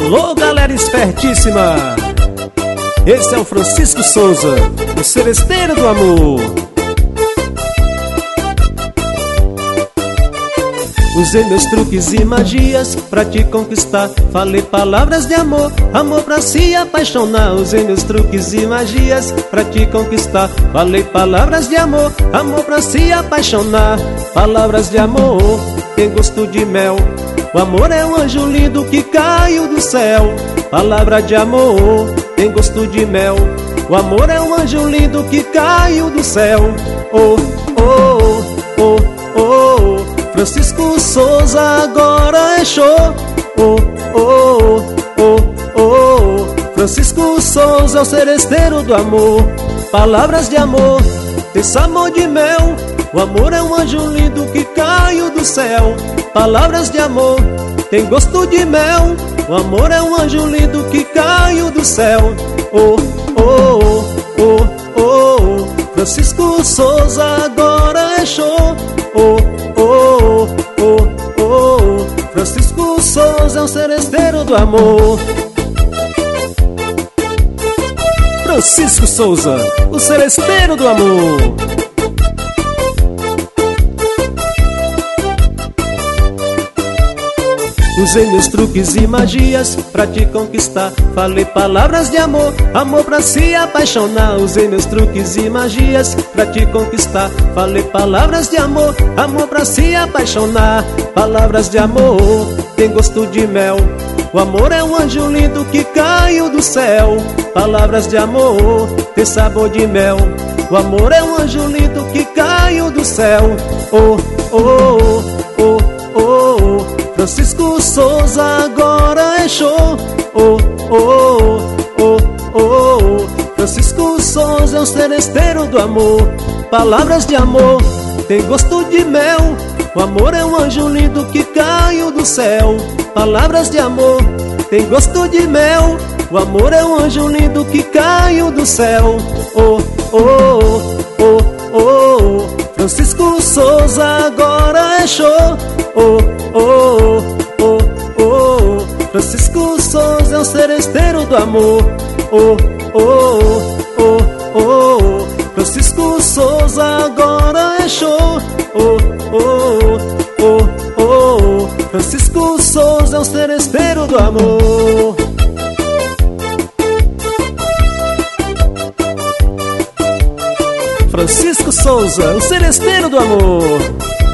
Alô, galera espertíssima! Esse é o Francisco Souza, o Celesteiro do Amor. Usei meus truques e magias pra te conquistar. Falei palavras de amor, amor pra se apaixonar. Usei meus truques e magias pra te conquistar. Falei palavras de amor, amor pra se apaixonar. Palavras de amor, tem gosto de mel. O amor é um anjo lindo que caiu do céu. Palavra de amor, tem gosto de mel. O amor é um anjo lindo que caiu do céu. Oh, oh, oh, oh, oh. Francisco Souza agora é show. Oh, oh, oh, oh, oh. Francisco Souza é o seresteiro do amor. Palavras de amor, tem sabor de mel. O amor é um anjo lindo que caiu do céu. Palavras de amor, tem gosto de mel. O amor é um anjo lindo que caiu do céu. Oh, oh, oh, oh, oh. Francisco Souza agora é show. Oh, oh, oh, oh. Francisco Souza é um seresteiro do amor. Francisco Souza, o seresteiro do amor. Usei meus truques e magias pra te conquistar. Falei palavras de amor, amor pra se apaixonar. Usei meus truques e magias pra te conquistar. Falei palavras de amor, amor pra se apaixonar. Palavras de amor, tem gosto de mel. O amor é um anjo lindo que caiu do céu. Palavras de amor, tem sabor de mel. O amor é um anjo lindo que caiu do céu. Oh, oh, oh, oh, oh. Francisco Souza agora é show. Oh, oh, oh, oh, oh. Francisco Souza é o seresteiro do amor. Palavras de amor, tem gosto de mel. O amor é um anjo lindo que caiu do céu. Palavras de amor, tem gosto de mel. O amor é um anjo lindo que caiu do céu. Oh, oh, oh, oh, oh. Francisco Souza agora é show. Oh, oh, oh, oh, oh. Francisco Souza é o seresteiro do amor. Oh, oh, oh, oh, oh. Francisco Souza agora é show. Oh, oh, oh, oh, oh. Francisco Souza é o seresteiro do amor. Francisco Souza, o seresteiro do amor.